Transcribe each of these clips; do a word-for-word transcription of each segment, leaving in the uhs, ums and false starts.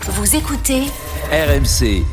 Vous écoutez R M C.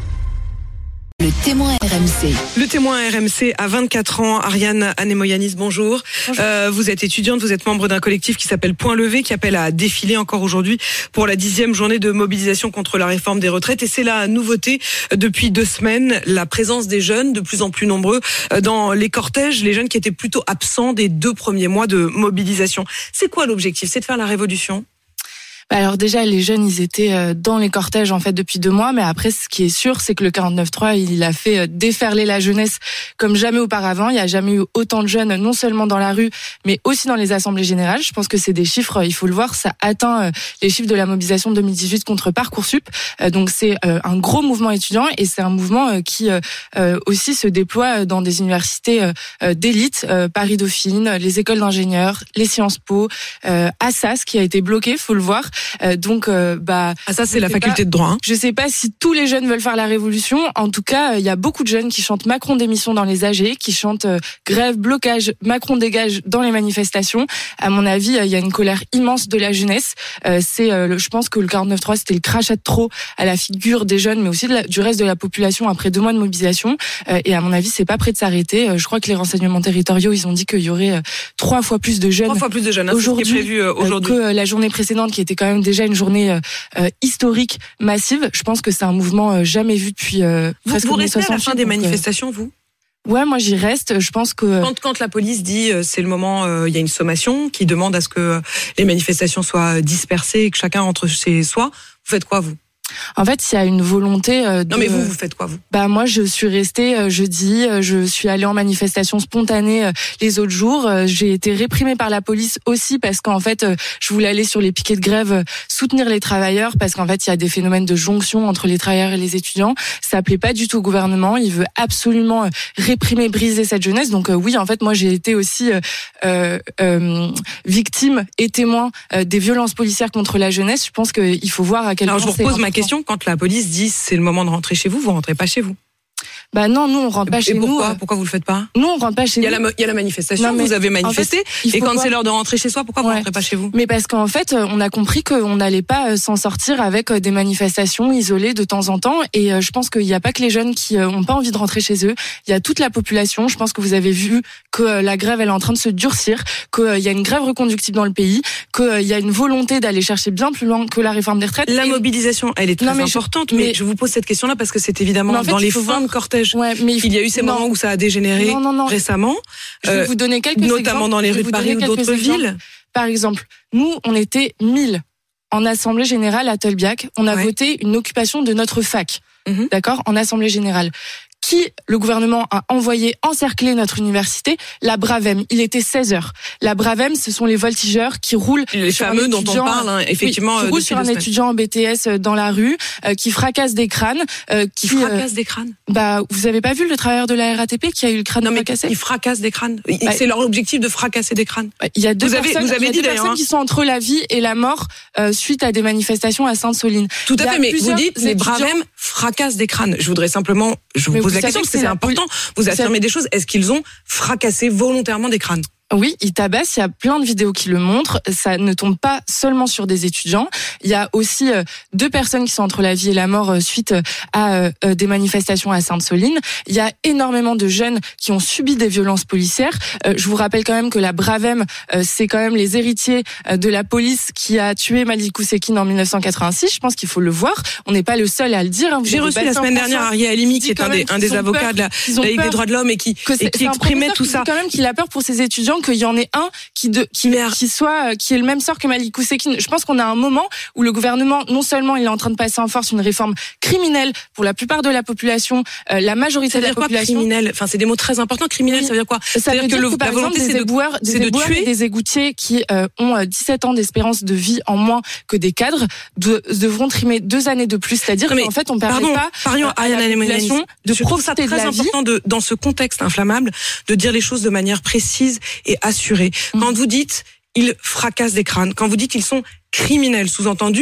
Le témoin R M C. Le témoin R M C à vingt-quatre ans, Ariane Anemoyanis, bonjour. bonjour. Euh, vous êtes étudiante, vous êtes membre d'un collectif qui s'appelle Point Levé, qui appelle à défiler encore aujourd'hui pour la dixième journée de mobilisation contre la réforme des retraites. Et c'est la nouveauté depuis deux semaines, la présence des jeunes de plus en plus nombreux dans les cortèges, les jeunes qui étaient plutôt absents des deux premiers mois de mobilisation. C'est quoi l'objectif? C'est de faire la révolution? Alors déjà, les jeunes, ils étaient dans les cortèges en fait depuis deux mois, mais après, ce qui est sûr, c'est que le quarante-neuf trois, il a fait déferler la jeunesse comme jamais auparavant. Il n'y a jamais eu autant de jeunes, non seulement dans la rue, mais aussi dans les assemblées générales. Je pense que c'est des chiffres, il faut le voir, ça atteint les chiffres de la mobilisation de deux mille dix-huit contre Parcoursup. Donc c'est un gros mouvement étudiant et c'est un mouvement qui aussi se déploie dans des universités d'élite, Paris-Dauphine, les écoles d'ingénieurs, les Sciences Po, Assas qui a été bloqué, faut le voir. Euh, donc, euh, bah, ah ça c'est la faculté pas, de droit. Hein. Je sais pas si tous les jeunes veulent faire la révolution. En tout cas, il euh, y a beaucoup de jeunes qui chantent Macron démission dans les A G, qui chantent euh, grève, blocage, Macron dégage dans les manifestations. À mon avis, il euh, y a une colère immense de la jeunesse. Euh, c'est, euh, le, je pense que le quarante-neuf trois c'était le crachat de trop à la figure des jeunes, mais aussi de la, du reste de la population après deux mois de mobilisation. Euh, et à mon avis, c'est pas prêt de s'arrêter. Euh, je crois que les renseignements territoriaux, ils ont dit qu'il y aurait euh, trois fois plus de jeunes. Trois fois plus de jeunes. Hein, aujourd'hui, c'est ce qui est prévu euh, aujourd'hui. Euh, que euh, la journée précédente, qui était quand même déjà une journée euh, historique, massive. Je pense que c'est un mouvement euh, jamais vu depuis euh, vous, presque vous restez à la fin des donc, manifestations, vous? Ouais, moi j'y reste. Je pense que quand, quand la police dit euh, c'est le moment, il euh, y a une sommation qui demande à ce que euh, les manifestations soient dispersées et que chacun rentre chez soi. Vous faites quoi, vous? En fait, il y a une volonté euh, de... Non mais vous, vous faites quoi, vous? Bah moi, je suis restée euh, jeudi, euh, je suis allée en manifestation spontanée euh, les autres jours. Euh, j'ai été réprimée par la police aussi parce qu'en fait, euh, je voulais aller sur les piquets de grève euh, soutenir les travailleurs parce qu'en fait, il y a des phénomènes de jonction entre les travailleurs et les étudiants. Ça plaît pas du tout au gouvernement. Il veut absolument euh, réprimer, briser cette jeunesse. Donc euh, oui, en fait, moi, j'ai été aussi euh, euh, euh, victime et témoin euh, des violences policières contre la jeunesse. Je pense qu'il faut voir à quel Alors, point je vous repose ma question. Quand la police dit c'est le moment de rentrer chez vous, vous rentrez pas chez vous? Bah non, nous on rentre pas et chez pourquoi, nous. Pourquoi Pourquoi vous le faites pas? Nous on rentre pas chez il y a nous. La, il y a la manifestation, non, vous avez manifesté, en fait, et quand voir... c'est l'heure de rentrer chez soi, pourquoi ouais. vous rentrez pas chez vous? Mais parce qu'en fait, on a compris qu'on n'allait pas s'en sortir avec des manifestations isolées de temps en temps. Et je pense qu'il n'y a pas que les jeunes qui n'ont pas envie de rentrer chez eux. Il y a toute la population. Je pense que vous avez vu que la grève elle est en train de se durcir, qu'il y a une grève reconductible dans le pays, qu'il y a une volonté d'aller chercher bien plus loin que la réforme des retraites. La et... mobilisation, elle est très non, mais importante. Je... Mais... mais je vous pose cette question-là parce que c'est évidemment en fait, dans les fins voir... de cortège. Ouais, mais il y a eu ces non. moments où ça a dégénéré non, non, non. récemment, je vais euh, vous donner quelques notamment exemples. dans les rues de Paris ou d'autres exemples. villes. Par exemple, nous, on était mille en assemblée générale à Tolbiac. On a ouais. voté une occupation de notre fac, mm-hmm. d'accord, en assemblée générale. Qui le gouvernement a envoyé encercler notre université? La Bravem. Il était seize heures. La Bravem, ce sont les voltigeurs qui roulent les sur fameux un dont on parle, hein, effectivement, oui, qui roulent sur un étudiant en B T S dans la rue, euh, qui fracassent des crânes, euh, qui, qui fracassent euh, des crânes. Bah, vous avez pas vu le travailleur de la R A T P qui a eu le crâne non, mais fracassé? Ils fracassent des crânes. Bah, c'est leur objectif de fracasser des crânes. Bah, il y a deux vous personnes, avez, vous avez il y a dit deux personnes hein. qui sont entre la vie et la mort euh, suite à des manifestations à Sainte-Soline. Tout à fait, mais vous dites les Bravem fracassent des crânes. Je voudrais simplement, je vous pose la question parce que c'est important. Vous affirmez des choses. Est-ce qu'ils ont fracassé volontairement des crânes? Oui, ils tabassent. Il y a plein de vidéos qui le montrent. Ça ne tombe pas seulement sur des étudiants. Il y a aussi euh, deux personnes qui sont entre la vie et la mort euh, suite à euh, des manifestations à Sainte-Soline. Il y a énormément de jeunes qui ont subi des violences policières. Euh, je vous rappelle quand même que la Bravem, euh, c'est quand même les héritiers euh, de la police qui a tué Malik Oussekine en dix-neuf cent quatre-vingt-six. Je pense qu'il faut le voir. On n'est pas le seul à le dire. Hein. J'ai reçu la semaine dernière Arié Halimi, qui est un des, un des avocats peur, de la, de la Ligue des droits de l'homme et qui, et qui exprimait tout ça. Quand même qu'il a peur pour ses étudiants qu'il y en ait un qui de qui qui soit qui ait le même sort que Malik Oussekine. Je pense qu'on a un moment où le gouvernement, non seulement il est en train de passer en force une réforme criminelle pour la plupart de la population, euh, la majorité de la population. Ça veut dire quoi, criminel? Enfin, c'est des mots très importants. Criminel, oui. Ça veut dire quoi? Ça, ça veut dire, dire que, le, que par la volonté, exemple, des éboueurs, des éboueurs et des égoutiers qui euh, ont euh, dix-sept ans d'espérance de vie en moins que des cadres de, devront trimer deux années de plus. C'est-à-dire qu'en fait, on permet pardon, pas parions, à la population de je trouve ça très de la important vie. de, dans ce contexte inflammable, de dire les choses de manière précise et assurée. Quand vous dites ils fracassent des crânes, quand vous dites ils sont criminels, sous-entendu,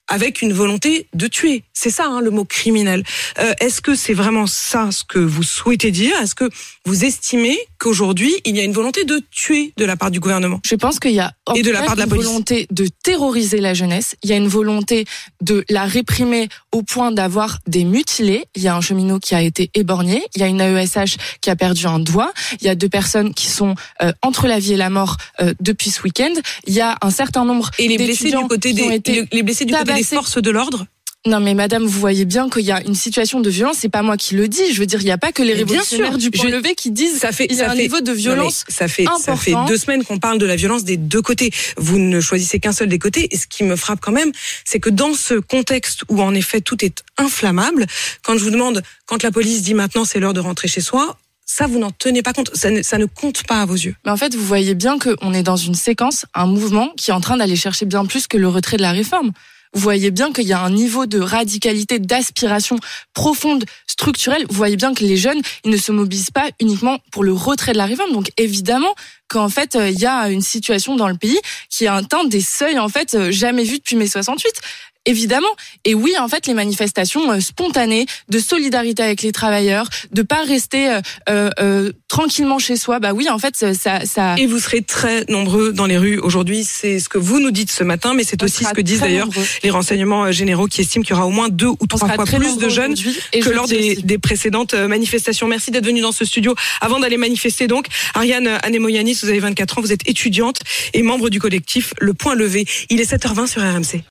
avec une volonté de tuer. C'est ça, hein, le mot criminel. Euh, est-ce que c'est vraiment ça ce que vous souhaitez dire ? Est-ce que vous estimez qu'aujourd'hui, il y a une volonté de tuer de la part du gouvernement ? Je pense qu'il y a et de la part de la une police. volonté de terroriser la jeunesse. Il y a une volonté de la réprimer au point d'avoir des mutilés. Il y a un cheminot qui a été éborgné. Il y a une A E S H qui a perdu un doigt. Il y a deux personnes qui sont euh, entre la vie et la mort euh, depuis ce week-end. Il y a un certain nombre et les blessés du côté qui des ont été les blessés du côté des forces de l'ordre. Non mais madame, vous voyez bien qu'il y a une situation de violence, c'est pas moi qui le dis, je veux dire, il n'y a pas que les révolutionnaires du point levé qui disent ça fait, il y a ça un fait, niveau de violence ça fait, important. Ça fait deux semaines qu'on parle de la violence des deux côtés. Vous ne choisissez qu'un seul des côtés, et ce qui me frappe quand même, c'est que dans ce contexte où en effet tout est inflammable, quand je vous demande, quand la police dit maintenant c'est l'heure de rentrer chez soi, ça, vous n'en tenez pas compte. Ça ne, ça ne compte pas à vos yeux. Mais en fait, vous voyez bien qu'on est dans une séquence, un mouvement qui est en train d'aller chercher bien plus que le retrait de la réforme. Vous voyez bien qu'il y a un niveau de radicalité, d'aspiration profonde, structurelle. Vous voyez bien que les jeunes, ils ne se mobilisent pas uniquement pour le retrait de la réforme. Donc évidemment qu'en fait, il y a une situation dans le pays qui a atteint des seuils en fait jamais vus depuis mai soixante-huit. Évidemment. Et oui, en fait, les manifestations spontanées de solidarité avec les travailleurs, de pas rester euh, euh, tranquillement chez soi, bah oui, en fait, ça, ça... Et vous serez très nombreux dans les rues aujourd'hui, c'est ce que vous nous dites ce matin, mais c'est On aussi ce que disent d'ailleurs nombreux. les renseignements généraux qui estiment qu'il y aura au moins deux ou trois fois plus de jeunes que lors des, des précédentes manifestations. Merci d'être venu dans ce studio. Avant d'aller manifester donc, Ariane Anemoyanis, vous avez vingt-quatre ans, vous êtes étudiante et membre du collectif Le Point Levé. Il est sept heures vingt sur R M C.